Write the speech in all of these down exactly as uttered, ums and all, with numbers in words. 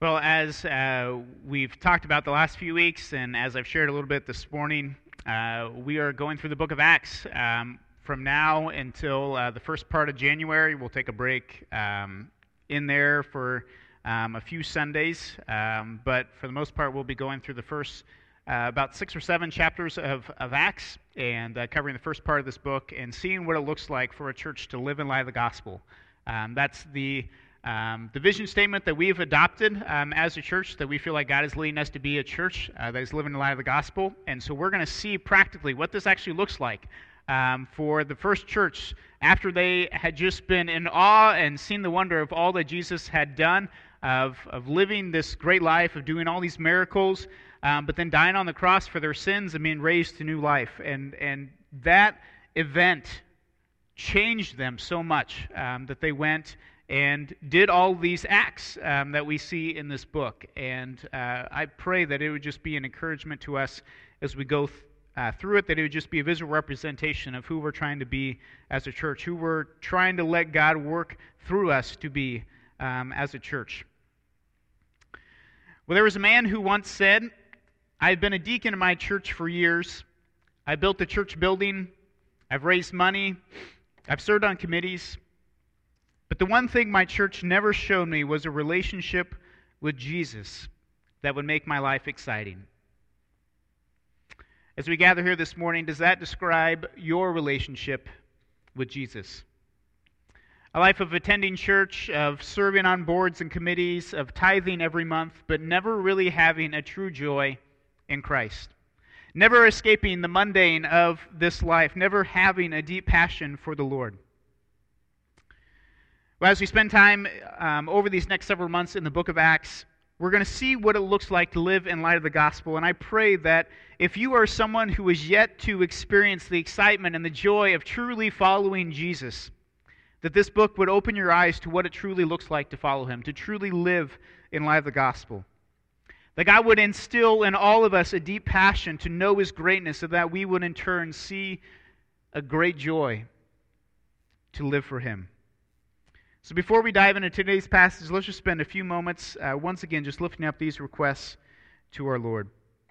Well, as uh, we've talked about the last few weeks, and as I've shared a little bit this morning, uh, we are going through the book of Acts. Um, from now until uh, the first part of January, we'll take a break um, in there for um, a few Sundays, um, but for the most part, we'll be going through the first uh, about six or seven chapters of, of Acts, and uh, covering the first part of this book, and seeing what it looks like for a church to live in light of the gospel. Um, that's the Um, the vision statement that we've adopted um, as a church, that we feel like God is leading us to be a church uh, that is living in the light of the gospel. And so we're going to see practically what this actually looks like um, for the first church after they had just been in awe and seen the wonder of all that Jesus had done, of, of living this great life, of doing all these miracles, um, but then dying on the cross for their sins and being raised to new life. And, and that event changed them so much um, that they went and did all these acts um, that we see in this book. And uh, I pray that it would just be an encouragement to us as we go th- uh, through it, that it would just be a visual representation of who we're trying to be as a church, who we're trying to let God work through us to be um, as a church. Well, there was a man who once said, "I've been a deacon in my church for years. I built a church building. I've raised money. I've served on committees. But the one thing my church never showed me was a relationship with Jesus that would make my life exciting." As we gather here this morning, does that describe your relationship with Jesus? A life of attending church, of serving on boards and committees, of tithing every month, but never really having a true joy in Christ. Never escaping the mundane of this life, never having a deep passion for the Lord. Well, as we spend time um, over these next several months in the book of Acts, we're going to see what it looks like to live in light of the gospel. And I pray that if you are someone who is yet to experience the excitement and the joy of truly following Jesus, that this book would open your eyes to what it truly looks like to follow Him, to truly live in light of the gospel. That God would instill in all of us a deep passion to know His greatness, so that we would in turn see a great joy to live for Him. So before we dive into today's passage, let's just spend a few moments, uh, once again, just lifting up these requests to our Lord.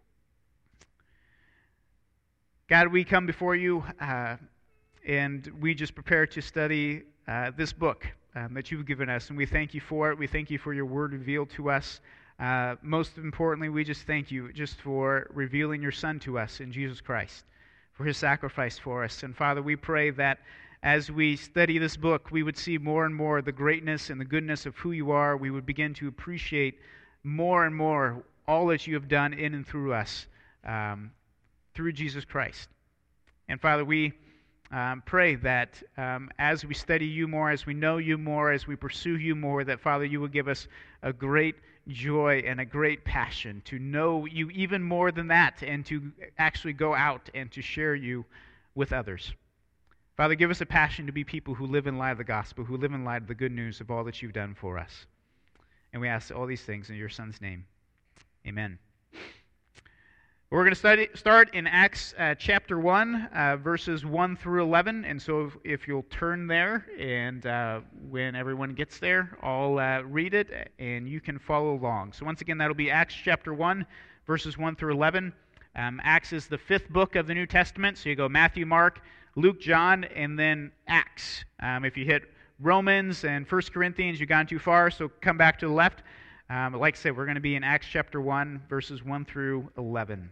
God, we come before you, uh, and we just prepare to study uh, this book um, that you've given us, and we thank you for it. We thank you for your word revealed to us. Uh, most importantly, we just thank you just for revealing your Son to us in Jesus Christ, for His sacrifice for us. And Father, we pray that as we study this book, we would see more and more the greatness and the goodness of who you are. We would begin to appreciate more and more all that you have done in and through us, um, through Jesus Christ. And Father, we um, pray that um, as we study you more, as we know you more, as we pursue you more, that Father, you will give us a great joy and a great passion to know you even more than that, and to actually go out and to share you with others. Father, give us a passion to be people who live in light of the gospel, who live in light of the good news of all that you've done for us. And we ask all these things in your Son's name. Amen. We're going to study, start in Acts uh, chapter one, uh, verses one through eleven. And so if, if you'll turn there, and uh, when everyone gets there, I'll uh, read it, and you can follow along. So once again, that'll be Acts chapter one, verses one through eleven. Um, Acts is the fifth book of the New Testament. So you go Matthew, Mark, Luke, John, and then Acts. Um, if you hit Romans and First Corinthians, you've gone too far, so come back to the left. Um, like I said, we're going to be in Acts chapter one, verses one through eleven.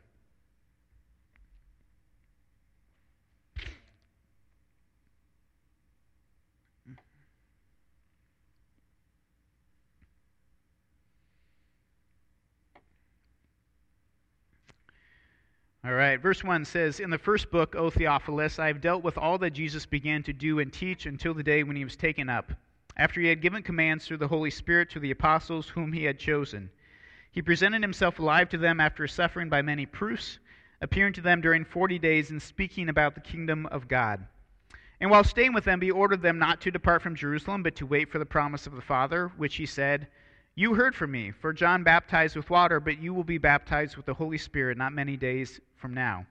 All right, verse one says, "In the first book, O Theophilus, I have dealt with all that Jesus began to do and teach until the day when he was taken up, after he had given commands through the Holy Spirit to the apostles whom he had chosen. He presented himself alive to them after suffering by many proofs, appearing to them during forty days and speaking about the kingdom of God. And while staying with them, he ordered them not to depart from Jerusalem, but to wait for the promise of the Father, which he said, 'You heard from me, for John baptized with water, but you will be baptized with the Holy Spirit not many days from now.'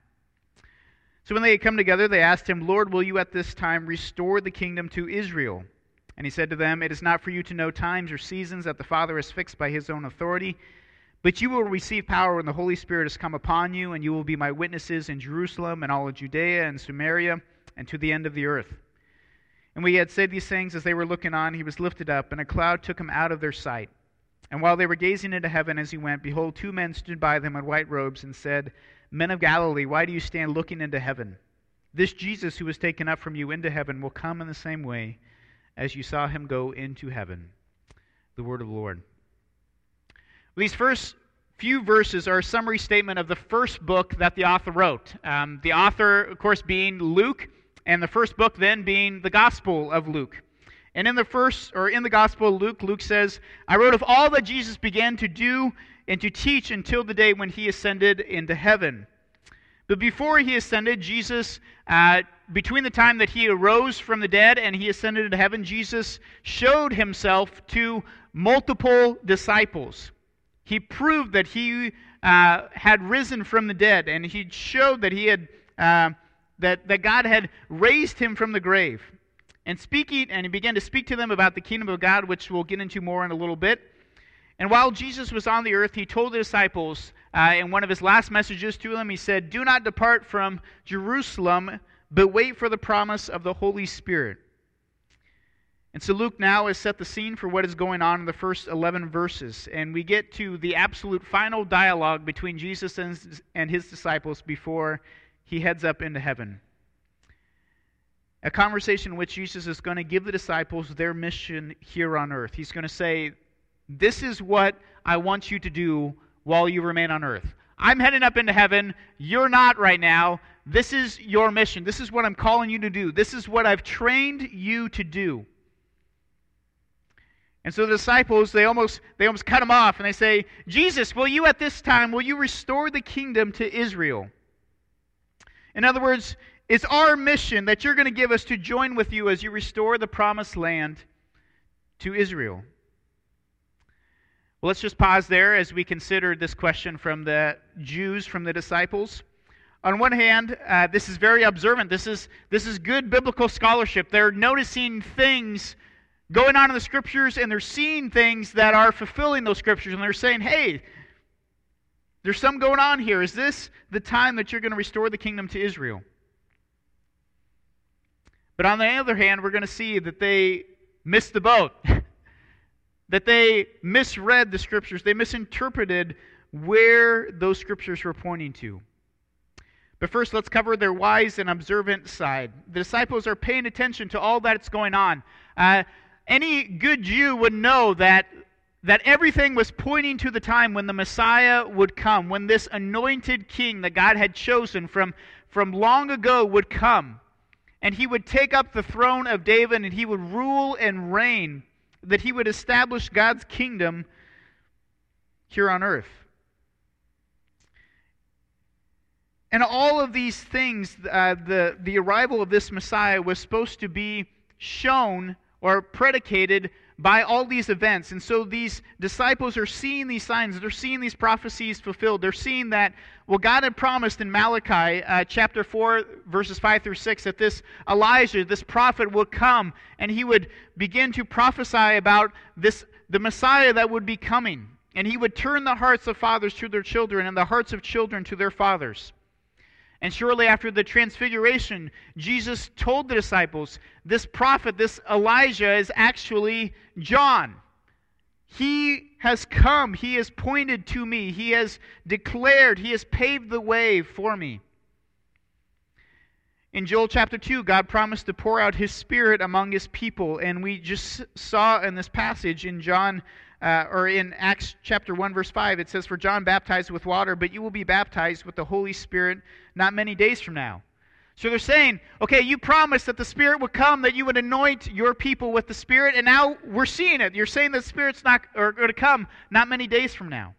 So when they had come together, they asked him, 'Lord, will you at this time restore the kingdom to Israel?' And he said to them, "It is not for you to know times or seasons that the Father has fixed by his own authority, but you will receive power when the Holy Spirit has come upon you, and you will be my witnesses in Jerusalem and all of Judea and Samaria and to the end of the earth." And when he had said these things, as they were looking on, he was lifted up, and a cloud took him out of their sight. And while they were gazing into heaven as he went, behold, two men stood by them in white robes and said, "Men of Galilee, why do you stand looking into heaven? This Jesus who was taken up from you into heaven will come in the same way as you saw him go into heaven." The word of the Lord. These first few verses are a summary statement of the first book that the author wrote. Um, the author, of course, being Luke, and the first book then being the Gospel of Luke. And in the first, or in the Gospel of Luke, Luke says, "I wrote of all that Jesus began to do and to teach until the day when he ascended into heaven." But before he ascended, Jesus, uh, between the time that he arose from the dead and he ascended into heaven, Jesus showed himself to multiple disciples. He proved that he uh, had risen from the dead, and he showed that he had uh, that that God had raised him from the grave. And speaking, and he began to speak to them about the kingdom of God, which we'll get into more in a little bit. And while Jesus was on the earth, he told the disciples uh, in one of his last messages to them, he said, "Do not depart from Jerusalem, but wait for the promise of the Holy Spirit." And so Luke now has set the scene for what is going on in the first eleven verses. And we get to the absolute final dialogue between Jesus and his disciples before he heads up into heaven. A conversation in which Jesus is going to give the disciples their mission here on earth. He's going to say, "This is what I want you to do while you remain on earth. I'm heading up into heaven. You're not right now. This is your mission. This is what I'm calling you to do. This is what I've trained you to do." And so the disciples, they almost they almost cut him off, and they say, "Jesus, will you at this time, will you restore the kingdom to Israel?" In other words, it's our mission that you're going to give us to join with you as you restore the promised land to Israel. Well, let's just pause there as we consider this question from the Jews, from the disciples. On one hand, uh, this is very observant. This is, this is good biblical scholarship. They're noticing things going on in the Scriptures, and they're seeing things that are fulfilling those Scriptures, and they're saying, "Hey, there's some going on here. Is this the time that you're going to restore the kingdom to Israel?" But on the other hand, we're going to see that they missed the boat. That they misread the Scriptures. They misinterpreted where those Scriptures were pointing to. But first, let's cover their wise and observant side. The disciples are paying attention to all that's going on. Uh, any good Jew would know that, that everything was pointing to the time when the Messiah would come, when this anointed king that God had chosen from, from long ago would come. And he would take up the throne of David, and he would rule and reign, that he would establish God's kingdom here on earth. And all of these things, uh, the, the arrival of this Messiah was supposed to be shown or predicated by all these events. And so these disciples are seeing these signs. They're seeing these prophecies fulfilled. They're seeing that, well, God had promised in Malachi uh, chapter four, verses five through six, that this Elijah, this prophet, would come, and he would begin to prophesy about this, the Messiah that would be coming. And he would turn the hearts of fathers to their children, and the hearts of children to their fathers. And shortly after the transfiguration, Jesus told the disciples, this prophet, this Elijah, is actually John. He has come. He has pointed to me. He has declared. He has paved the way for me. In Joel chapter two, God promised to pour out His Spirit among His people. And we just saw in this passage in John Uh, or in Acts chapter one, verse five, it says, "For John baptized with water, but you will be baptized with the Holy Spirit not many days from now." So they're saying, okay, you promised that the Spirit would come, that you would anoint your people with the Spirit, and now we're seeing it. You're saying that the Spirit's not or going to come not many days from now.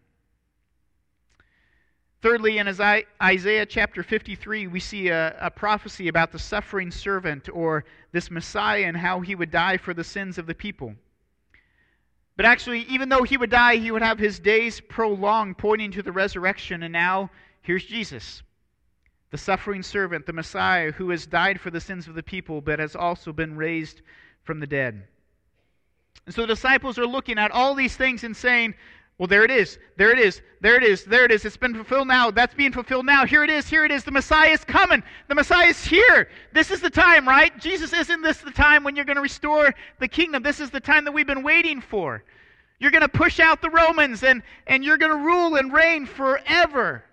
Thirdly, in Isaiah chapter fifty-three, we see a, a prophecy about the suffering servant, or this Messiah, and how he would die for the sins of the people. But actually, even though he would die, he would have his days prolonged, pointing to the resurrection. And now, here's Jesus, the suffering servant, the Messiah, who has died for the sins of the people, but has also been raised from the dead. And so the disciples are looking at all these things and saying, well, there it is, there it is, there it is, there it is. It's been fulfilled now. That's being fulfilled now. Here it is, here it is. The Messiah is coming. The Messiah is here. This is the time, right? Jesus, isn't this the time when you're going to restore the kingdom? This is the time that we've been waiting for. You're going to push out the Romans, and, and you're going to rule and reign forever.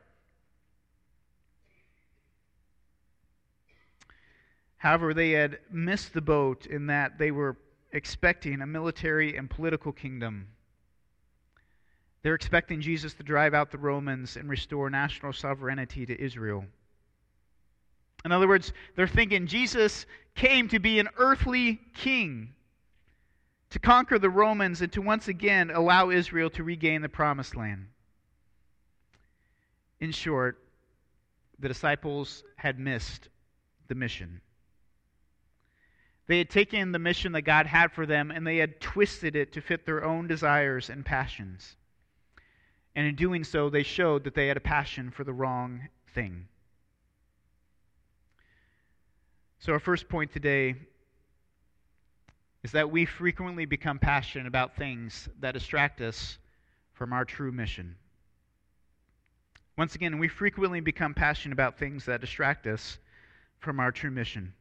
However, they had missed the boat in that they were expecting a military and political kingdom. They're expecting Jesus to drive out the Romans and restore national sovereignty to Israel. In other words, they're thinking Jesus came to be an earthly king, to conquer the Romans and to once again allow Israel to regain the promised land. In short, the disciples had missed the mission. They had taken the mission that God had for them and they had twisted it to fit their own desires and passions. And in doing so, they showed that they had a passion for the wrong thing. So our first point today is that we frequently become passionate about things that distract us from our true mission. Once again, we frequently become passionate about things that distract us from our true mission.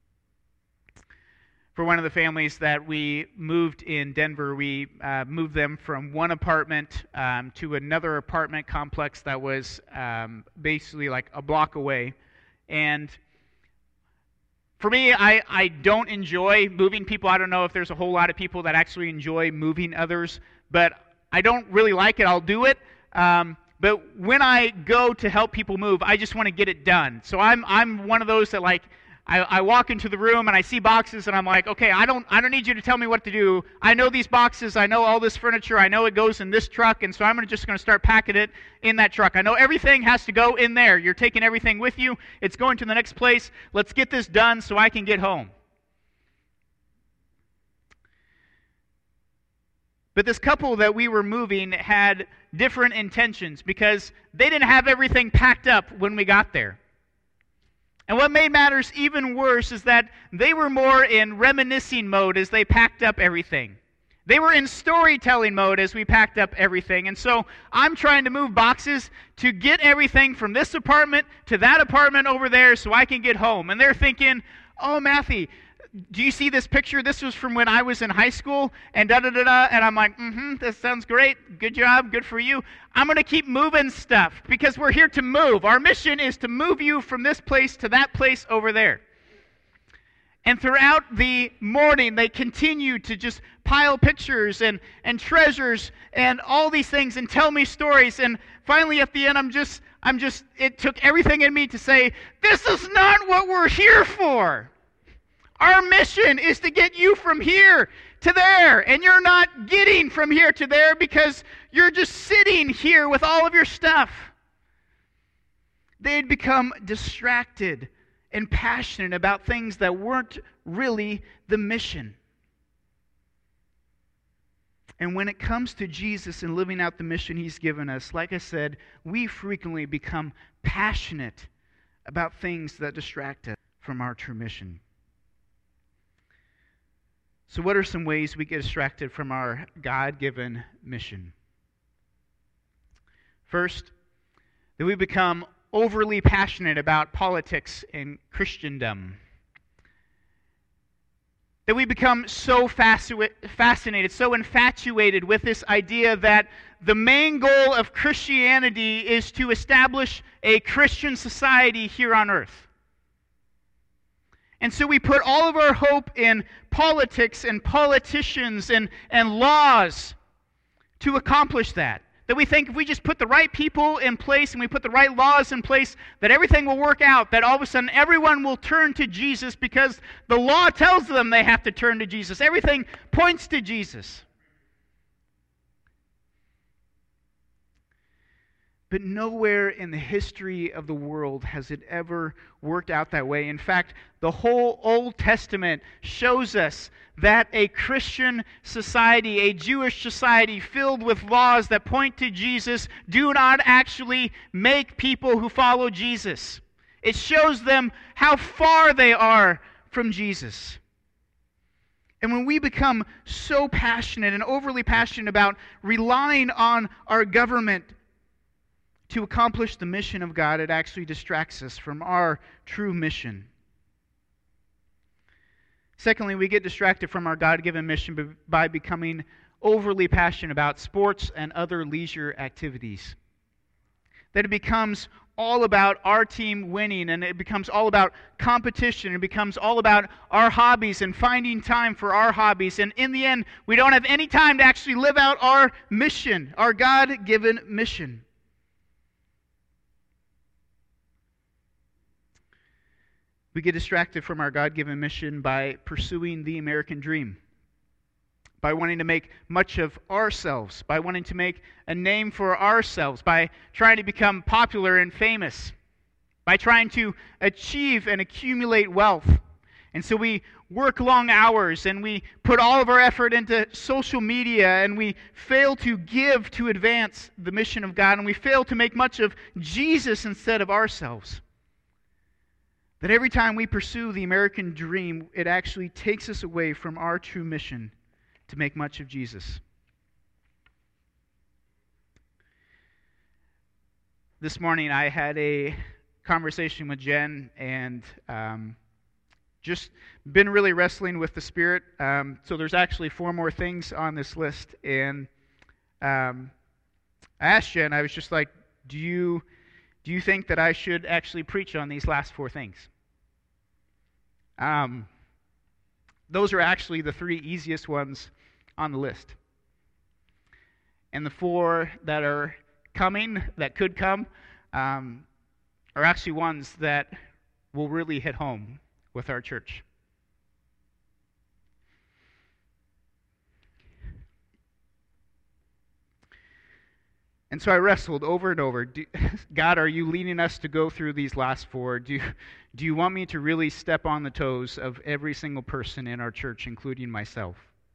For one of the families that we moved in Denver, we uh, moved them from one apartment um, to another apartment complex that was um, basically like a block away. And for me, I, I don't enjoy moving people. I don't know if there's a whole lot of people that actually enjoy moving others, but I don't really like it. I'll do it. Um, but when I go to help people move, I just want to get it done. So I'm I'm one of those that like, I, I walk into the room and I see boxes and I'm like, okay, I don't I don't need you to tell me what to do. I know these boxes. I know all this furniture. I know it goes in this truck, and so I'm just going to start packing it in that truck. I know everything has to go in there. You're taking everything with you. It's going to the next place. Let's get this done so I can get home. But this couple that we were moving had different intentions because they didn't have everything packed up when we got there. And what made matters even worse is that they were more in reminiscing mode as they packed up everything. They were in storytelling mode as we packed up everything. And so I'm trying to move boxes to get everything from this apartment to that apartment over there so I can get home. And they're thinking, oh, Matthew, do you see this picture? This was from when I was in high school, and da-da-da-da. And I'm like, mm-hmm, that sounds great. Good job. Good for you. I'm going to keep moving stuff because we're here to move. Our mission is to move you from this place to that place over there. And throughout the morning, they continue to just pile pictures and, and treasures and all these things and tell me stories. And finally, at the end, I'm just, I'm just, it took everything in me to say, this is not what we're here for. Our mission is to get you from here to there, and you're not getting from here to there because you're just sitting here with all of your stuff. They had become distracted and passionate about things that weren't really the mission. And when it comes to Jesus and living out the mission He's given us, like I said, we frequently become passionate about things that distract us from our true mission. So what are some ways we get distracted from our God-given mission? First, that we become overly passionate about politics and Christendom. That we become so fascinated, so infatuated with this idea that the main goal of Christianity is to establish a Christian society here on earth. And so we put all of our hope in politics and politicians and, and laws to accomplish that. That we think if we just put the right people in place and we put the right laws in place, that everything will work out, that all of a sudden everyone will turn to Jesus because the law tells them they have to turn to Jesus. Everything points to Jesus. But nowhere in the history of the world has it ever worked out that way. In fact, the whole Old Testament shows us that a Christian society, a Jewish society filled with laws that point to Jesus, do not actually make people who follow Jesus. It shows them how far they are from Jesus. And when we become so passionate and overly passionate about relying on our government to accomplish the mission of God, it actually distracts us from our true mission. Secondly, we get distracted from our God-given mission by becoming overly passionate about sports and other leisure activities. That it becomes all about our team winning, and it becomes all about competition. It becomes all about our hobbies and finding time for our hobbies. And in the end, we don't have any time to actually live out our mission, our God-given mission. We get distracted from our God-given mission by pursuing the American dream, by wanting to make much of ourselves, by wanting to make a name for ourselves, by trying to become popular and famous, by trying to achieve and accumulate wealth. And so we work long hours and we put all of our effort into social media, and we fail to give to advance the mission of God, and we fail to make much of Jesus instead of ourselves. That every time we pursue the American dream, it actually takes us away from our true mission to make much of Jesus. This morning I had a conversation with Jen, and um, just been really wrestling with the Spirit. Um, so there's actually four more things on this list, and um, I asked Jen, I was just like, do you do you think that I should actually preach on these last four things? Um, those are actually the three easiest ones on the list. And the four that are coming, that could come, um, are actually ones that will really hit home with our church. And so I wrestled over and over. Do, God, are you leading us to go through these last four? Do, do you want me to really step on the toes of every single person in our church, including myself?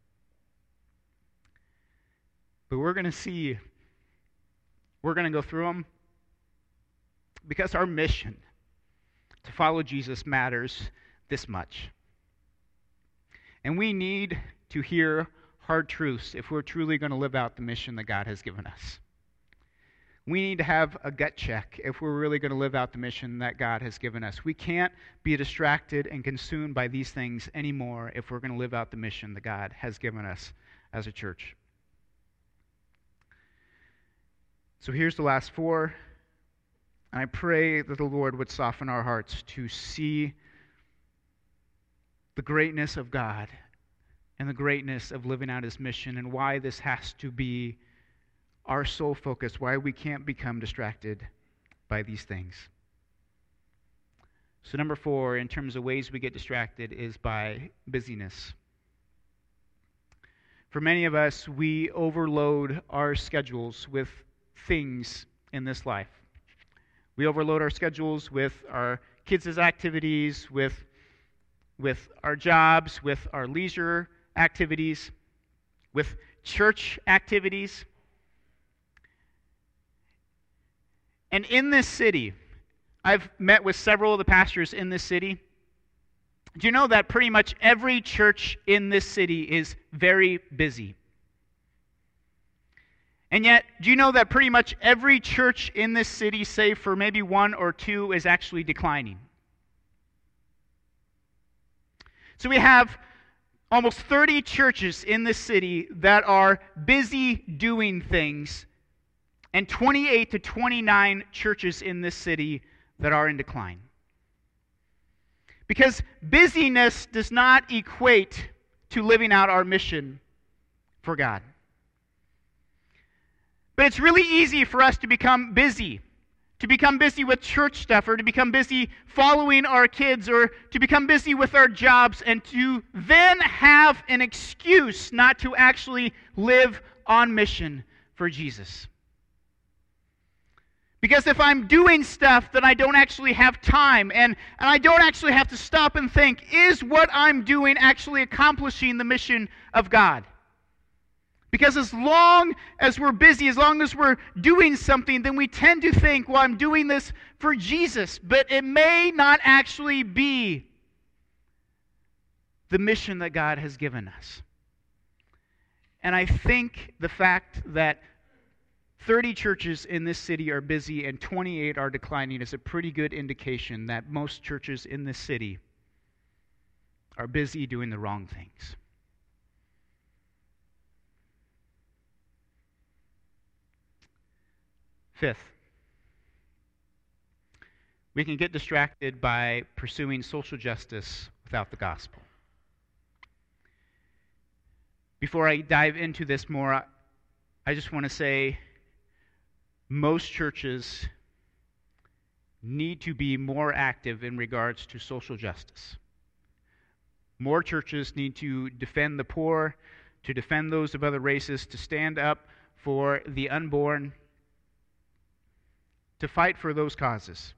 But we're going to see, we're going to go through them because our mission to follow Jesus matters this much. And we need to hear hard truths if we're truly going to live out the mission that God has given us. We need to have a gut check if we're really going to live out the mission that God has given us. We can't be distracted and consumed by these things anymore if we're going to live out the mission that God has given us as a church. So here's the last four. And I pray that the Lord would soften our hearts to see the greatness of God and the greatness of living out His mission, and why this has to be our sole focus, why we can't become distracted by these things. So number four, in terms of ways we get distracted, is by busyness. For many of us, we overload our schedules with things in this life. We overload our schedules with our kids' activities, with, with our jobs, with our leisure activities, with church activities. And in this city, I've met with several of the pastors in this city. Do you know that pretty much every church in this city is very busy? And yet, do you know that pretty much every church in this city, save for maybe one or two, is actually declining? So we have almost thirty churches in this city that are busy doing things, and twenty-eight to twenty-nine churches in this city that are in decline. Because busyness does not equate to living out our mission for God. But it's really easy for us to become busy, to become busy with church stuff, or to become busy following our kids, or to become busy with our jobs, and to then have an excuse not to actually live on mission for Jesus. Because if I'm doing stuff that I don't actually have time, and, and I don't actually have to stop and think, is what I'm doing actually accomplishing the mission of God? Because as long as we're busy, as long as we're doing something, then we tend to think, well, I'm doing this for Jesus. But it may not actually be the mission that God has given us. And I think the fact that thirty churches in this city are busy and twenty-eight are declining is a pretty good indication that most churches in this city are busy doing the wrong things. Fifth, we can get distracted by pursuing social justice without the gospel. Before I dive into this more, I just want to say most churches need to be more active in regards to social justice. More churches need to defend the poor, to defend those of other races, to stand up for the unborn, to fight for those causes.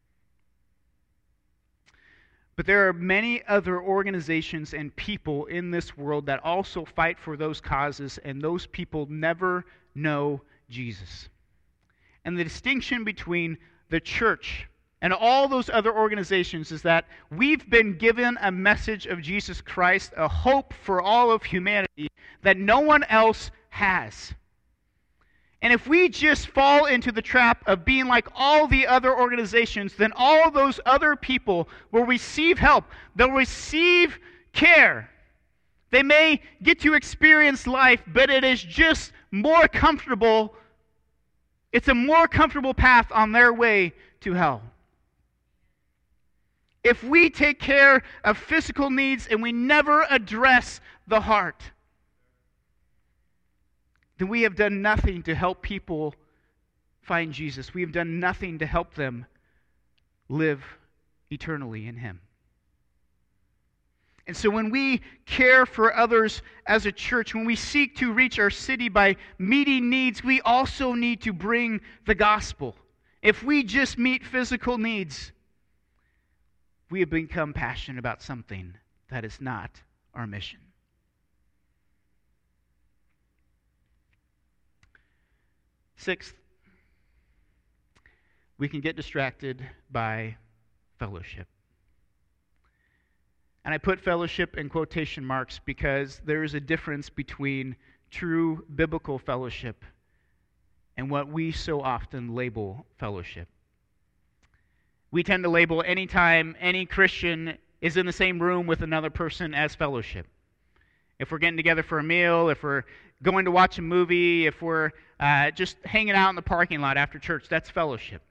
But there are many other organizations and people in this world that also fight for those causes, and those people never know Jesus. And the distinction between the church and all those other organizations is that we've been given a message of Jesus Christ, a hope for all of humanity that no one else has. And if we just fall into the trap of being like all the other organizations, then all those other people will receive help. They'll receive care. They may get to experience life, but it is just more comfortable. It's a more comfortable path on their way to hell. If we take care of physical needs and we never address the heart, then we have done nothing to help people find Jesus. We have done nothing to help them live eternally in Him. And so when we care for others as a church, when we seek to reach our city by meeting needs, we also need to bring the gospel. If we just meet physical needs, we have become passionate about something that is not our mission. Sixth, we can get distracted by fellowship. And I put fellowship in quotation marks because there is a difference between true biblical fellowship and what we so often label fellowship. We tend to label any time any Christian is in the same room with another person as fellowship. If we're getting together for a meal, if we're going to watch a movie, if we're uh, just hanging out in the parking lot after church, that's fellowship.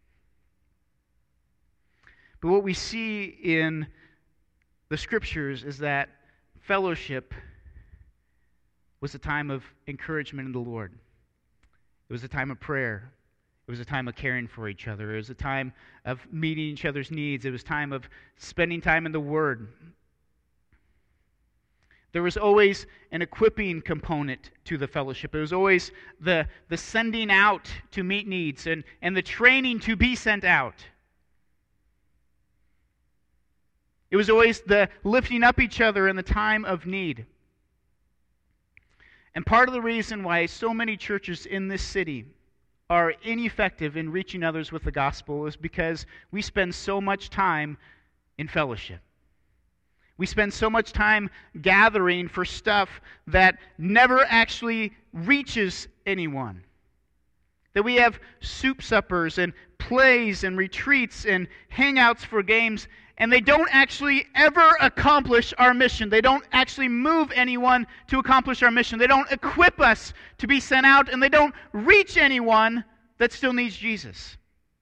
But what we see in the Scriptures is that fellowship was a time of encouragement in the Lord. It was a time of prayer. It was a time of caring for each other. It was a time of meeting each other's needs. It was a time of spending time in the Word. There was always an equipping component to the fellowship. It was always the, the sending out to meet needs and, and the training to be sent out. It was always the lifting up each other in the time of need. And part of the reason why so many churches in this city are ineffective in reaching others with the gospel is because we spend so much time in fellowship. We spend so much time gathering for stuff that never actually reaches anyone. That we have soup suppers and plays and retreats and hangouts for games, and they don't actually ever accomplish our mission. They don't actually move anyone to accomplish our mission. They don't equip us to be sent out, and they don't reach anyone that still needs Jesus.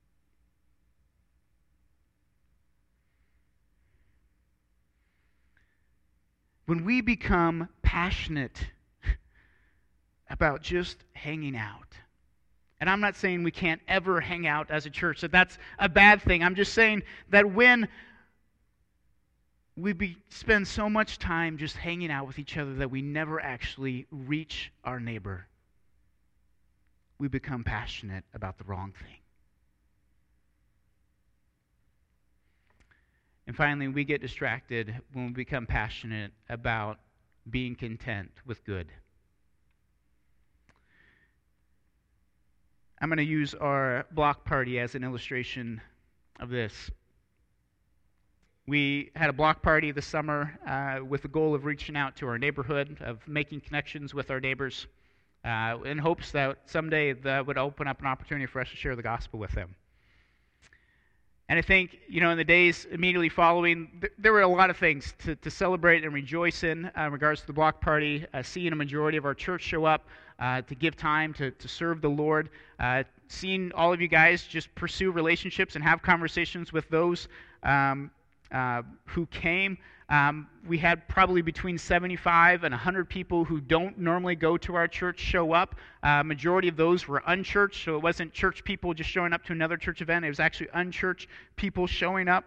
When we become passionate about just hanging out, and I'm not saying we can't ever hang out as a church, that that's a bad thing. I'm just saying that when we be, spend so much time just hanging out with each other that we never actually reach our neighbor, we become passionate about the wrong thing. And finally, we get distracted when we become passionate about being content with good. I'm going to use our block party as an illustration of this. We had a block party this summer uh, with the goal of reaching out to our neighborhood, of making connections with our neighbors, uh, in hopes that someday that would open up an opportunity for us to share the gospel with them. And I think, you know, in the days immediately following, th- there were a lot of things to, to celebrate and rejoice in uh, in regards to the block party, uh, seeing a majority of our church show up uh, to give time to, to serve the Lord, uh, seeing all of you guys just pursue relationships and have conversations with those um, uh, who came. Um, we had probably between seventy-five and one hundred people who don't normally go to our church show up. Uh, majority of those were unchurched, so it wasn't church people just showing up to another church event. It was actually unchurched people showing up.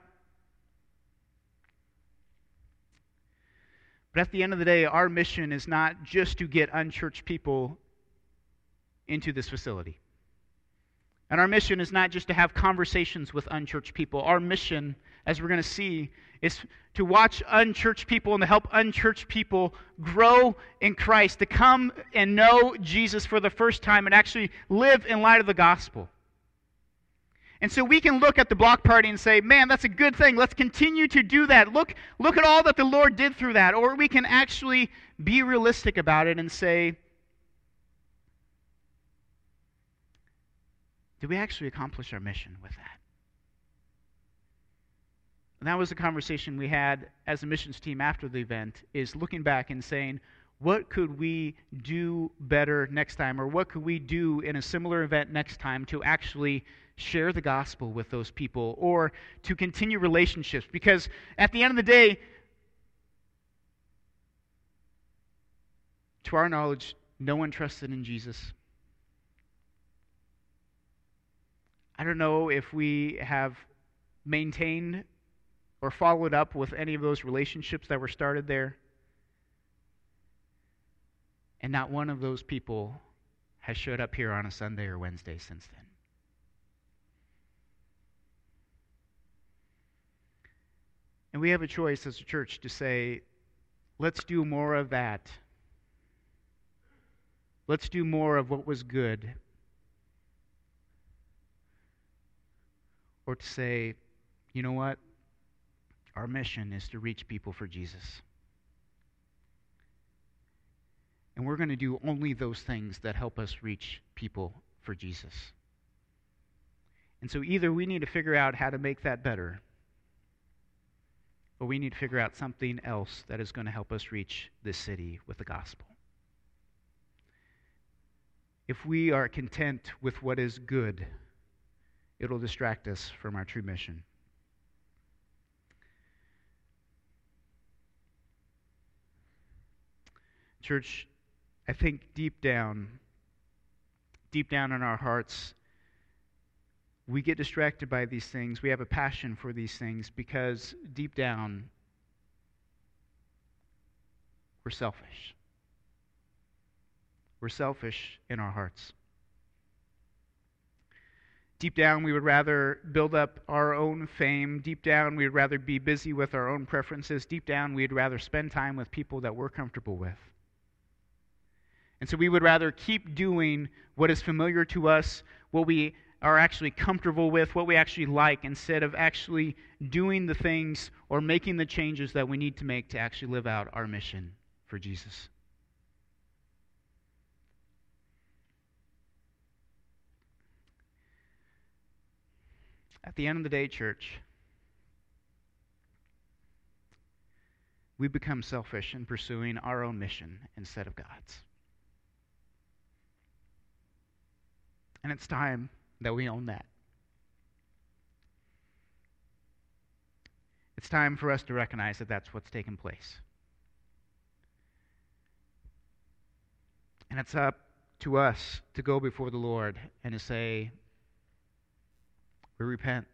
But at the end of the day, our mission is not just to get unchurched people into this facility. And our mission is not just to have conversations with unchurched people. Our mission, as we're going to see, is to watch unchurched people and to help unchurched people grow in Christ, to come and know Jesus for the first time and actually live in light of the gospel. And so we can look at the block party and say, man, that's a good thing. Let's continue to do that. Look, look at all that the Lord did through that. Or we can actually be realistic about it and say, did we actually accomplish our mission with that? And that was the conversation we had as a missions team after the event, is looking back and saying, what could we do better next time? Or what could we do in a similar event next time to actually share the gospel with those people or to continue relationships? Because at the end of the day, to our knowledge, no one trusted in Jesus. I don't know if we have maintained or followed up with any of those relationships that were started there. And not one of those people has showed up here on a Sunday or Wednesday since then. And we have a choice as a church to say, let's do more of that. Let's do more of what was good. Or to say, you know what? Our mission is to reach people for Jesus. And we're going to do only those things that help us reach people for Jesus. And so either we need to figure out how to make that better, or we need to figure out something else that is going to help us reach this city with the gospel. If we are content with what is good, it'll distract us from our true mission. Church, I think deep down, deep down in our hearts, we get distracted by these things. We have a passion for these things because deep down, we're selfish. We're selfish in our hearts. Deep down, we would rather build up our own fame. Deep down, we would rather be busy with our own preferences. Deep down, we'd rather spend time with people that we're comfortable with. And so we would rather keep doing what is familiar to us, what we are actually comfortable with, what we actually like, instead of actually doing the things or making the changes that we need to make to actually live out our mission for Jesus. At the end of the day, church, we become selfish in pursuing our own mission instead of God's. And it's time that we own that. It's time for us to recognize that that's what's taken place. And it's up to us to go before the Lord and to say, we repent.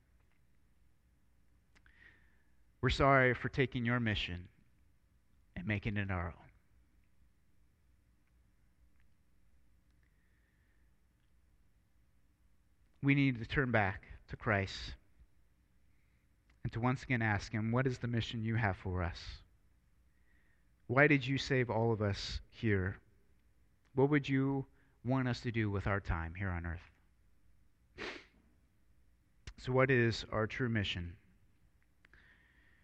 We're sorry for taking your mission and making it our own. We need to turn back to Christ and to once again ask Him, what is the mission you have for us? Why did you save all of us here? What would you want us to do with our time here on earth? So what is our true mission?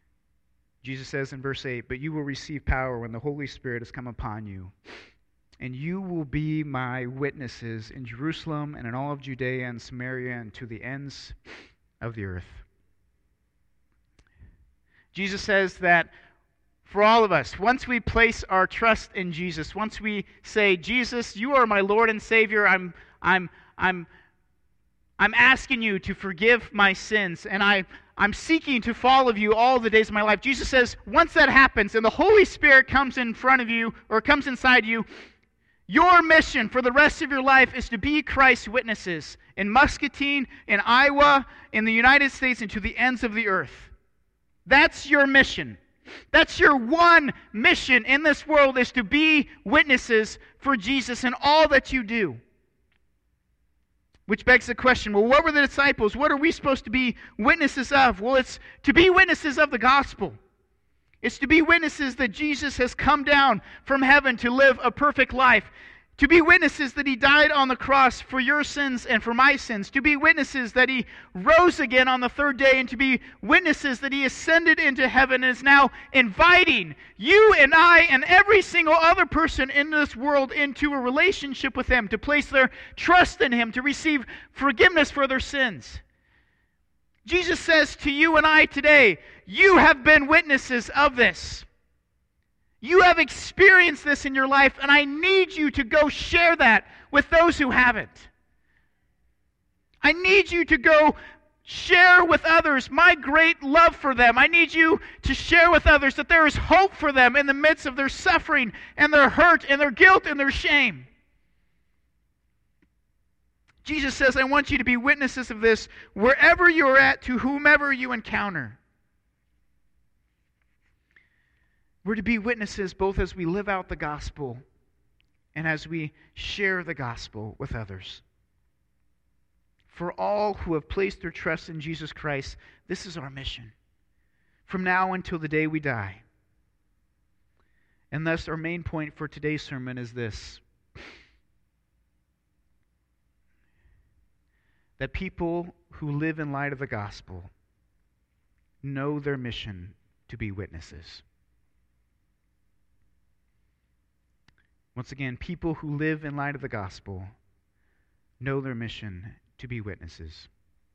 Jesus says in verse eight, "But you will receive power when the Holy Spirit has come upon you, and you will be my witnesses in Jerusalem and in all of Judea and Samaria and to the ends of the earth." Jesus says that for all of us, once we place our trust in Jesus, once we say, "Jesus, you are my Lord and Savior, I'm, I'm, I'm, I'm asking you to forgive my sins, and I, I'm seeking to follow you all the days of my life." Jesus says, once that happens and the Holy Spirit comes in front of you or comes inside you, your mission for the rest of your life is to be Christ's witnesses in Muscatine, in Iowa, in the United States, and to the ends of the earth. That's your mission. That's your one mission in this world, is to be witnesses for Jesus in all that you do. Which begs the question, well, what were the disciples? What are we supposed to be witnesses of? Well, it's to be witnesses of the gospel. It's to be witnesses that Jesus has come down from heaven to live a perfect life. To be witnesses that He died on the cross for your sins and for my sins. To be witnesses that He rose again on the third day. And to be witnesses that He ascended into heaven and is now inviting you and I and every single other person in this world into a relationship with Him. To place their trust in Him. To receive forgiveness for their sins. Jesus says to you and I today, you have been witnesses of this. You have experienced this in your life, and I need you to go share that with those who haven't. I need you to go share with others my great love for them. I need you to share with others that there is hope for them in the midst of their suffering and their hurt and their guilt and their shame. Jesus says, I want you to be witnesses of this wherever you're at, to whomever you encounter. We're to be witnesses both as we live out the gospel and as we share the gospel with others. For all who have placed their trust in Jesus Christ, this is our mission, from now until the day we die. And thus our main point for today's sermon is this: that people who live in light of the gospel know their mission to be witnesses. Once again, people who live in light of the gospel know their mission to be witnesses.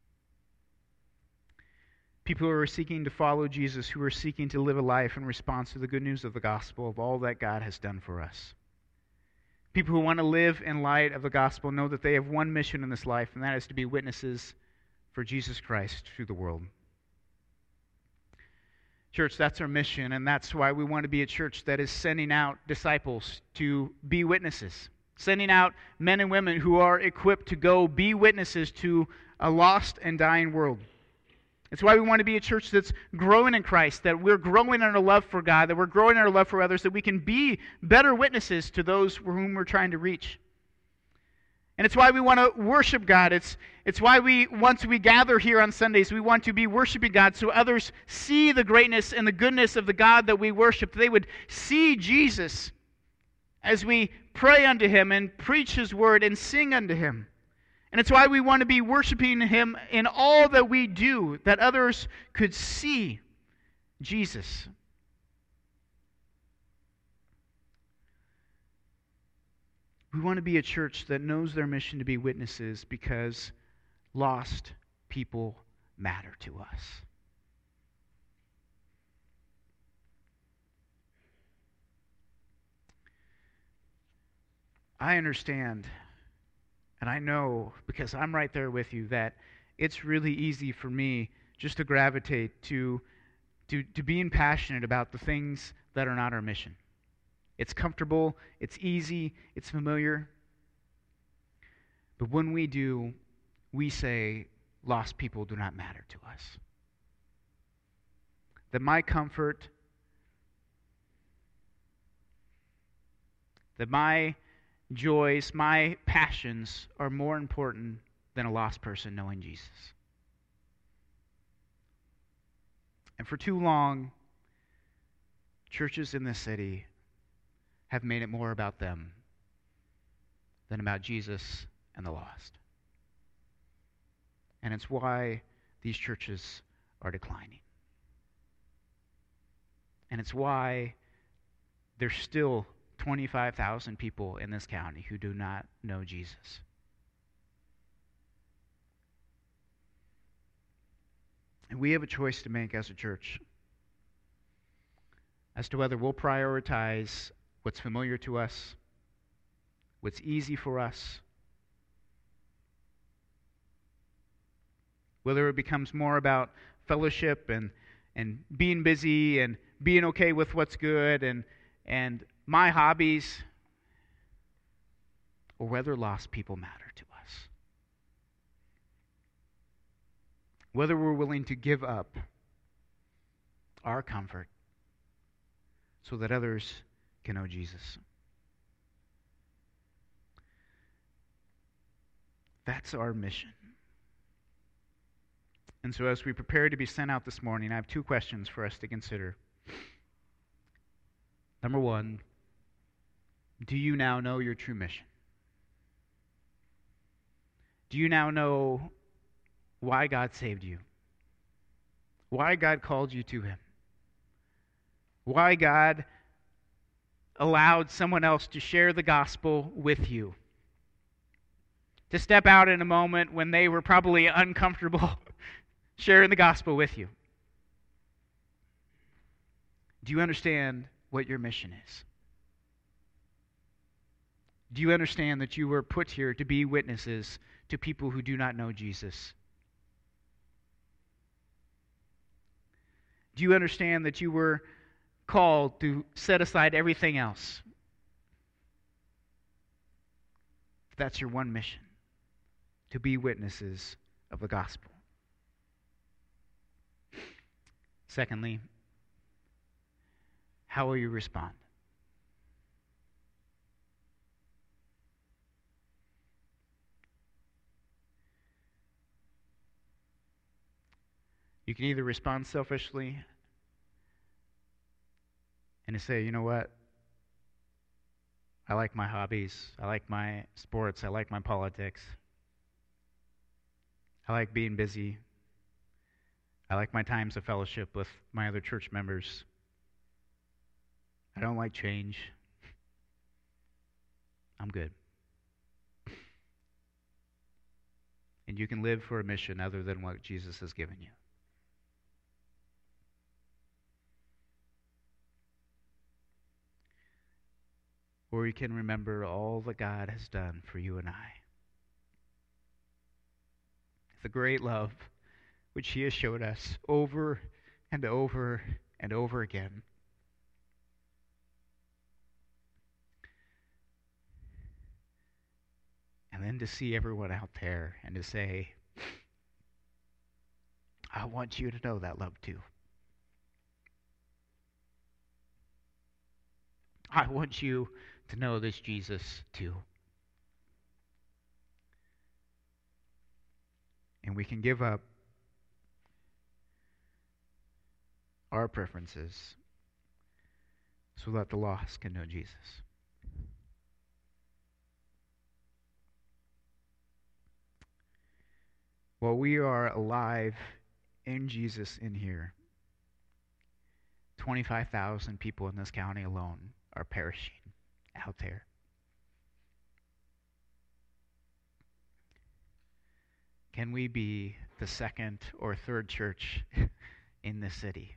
People who are seeking to follow Jesus, who are seeking to live a life in response to the good news of the gospel of all that God has done for us. People who want to live in light of the gospel know that they have one mission in this life, and that is to be witnesses for Jesus Christ through the world. Church, that's our mission, and that's why we want to be a church that is sending out disciples to be witnesses. Sending out men and women who are equipped to go be witnesses to a lost and dying world. It's why we want to be a church that's growing in Christ, that we're growing in our love for God, that we're growing in our love for others, that we can be better witnesses to those whom we're trying to reach. And it's why we want to worship God. It's, it's why we, once we gather here on Sundays, we want to be worshiping God so others see the greatness and the goodness of the God that we worship. They would see Jesus as we pray unto Him and preach His word and sing unto Him. And it's why we want to be worshiping Him in all that we do, that others could see Jesus. We want to be a church that knows their mission to be witnesses because lost people matter to us. I understand, and I know, because I'm right there with you, that it's really easy for me just to gravitate to, to, to being passionate about the things that are not our mission. It's comfortable, it's easy, it's familiar. But when we do, we say, lost people do not matter to us. That my comfort, that my joys, my passions are more important than a lost person knowing Jesus. And for too long, churches in this city have made it more about them than about Jesus and the lost. And it's why these churches are declining. And it's why there's still twenty-five thousand people in this county who do not know Jesus. And we have a choice to make as a church as to whether we'll prioritize what's familiar to us, what's easy for us, whether it becomes more about fellowship and, and being busy and being okay with what's good and, and my hobbies, or whether lost people matter to us. Whether we're willing to give up our comfort so that others can know Jesus. That's our mission. And so as we prepare to be sent out this morning, I have two questions for us to consider. Number one, do you now know your true mission? Do you now know why God saved you? Why God called you to Him? Why God allowed someone else to share the gospel with you? To step out in a moment when they were probably uncomfortable sharing the gospel with you. Do you understand what your mission is? Do you understand that you were put here to be witnesses to people who do not know Jesus? Do you understand that you were called to set aside everything else? That's your one mission, to be witnesses of the gospel. Secondly, how will you respond? You can either respond selfishly and to say, you know what? I like my hobbies. I like my sports. I like my politics. I like being busy. I like my times of fellowship with my other church members. I don't like change. I'm good. And you can live for a mission other than what Jesus has given you. Or you can remember all that God has done for you and I. The great love which He has showed us over and over and over again. And then to see everyone out there and to say, I want you to know that love too. I want you to know this Jesus too. And we can give up our preferences so that the lost can know Jesus. While we are alive in Jesus in here, twenty-five thousand people in this county alone are perishing out there. Can we be the second or third church in the city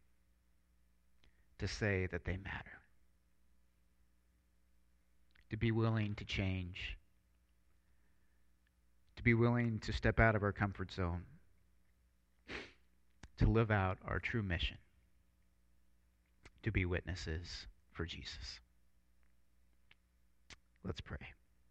to say that they matter? To be willing to change, to be willing to step out of our comfort zone, to live out our true mission, to be witnesses for Jesus. Let's pray.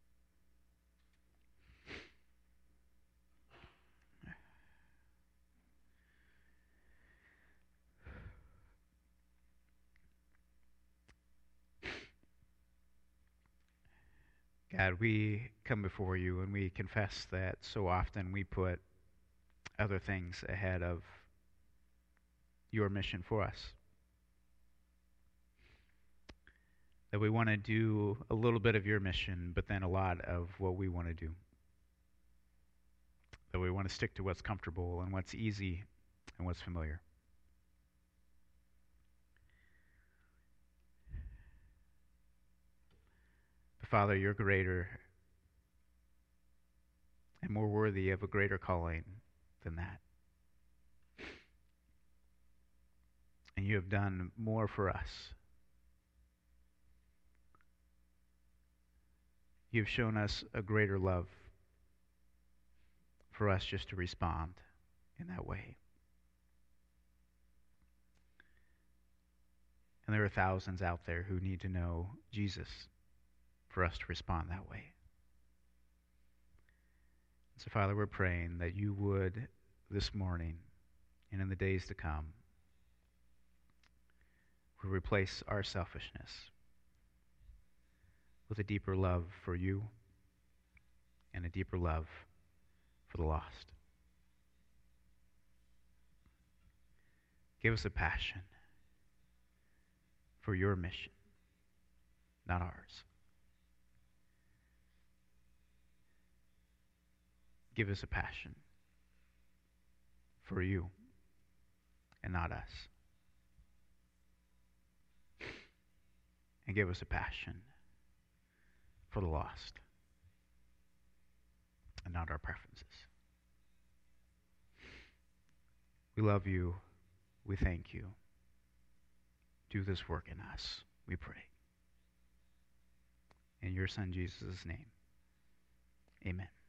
God, we come before you and we confess that so often we put other things ahead of your mission for us. That we want to do a little bit of your mission, but then a lot of what we want to do. That we want to stick to what's comfortable and what's easy and what's familiar. But Father, you're greater and more worthy of a greater calling than that. And you have done more for us. You've shown us a greater love for us just to respond in that way. And there are thousands out there who need to know Jesus for us to respond that way. So, Father, we're praying that you would this morning and in the days to come would replace our selfishness with a deeper love for you and a deeper love for the lost. Give us a passion for your mission, not ours. Give us a passion for you and not us. And give us a passion for the lost and not our preferences. We love you. We thank you. Do this work in us, we pray. In your Son Jesus' name, amen.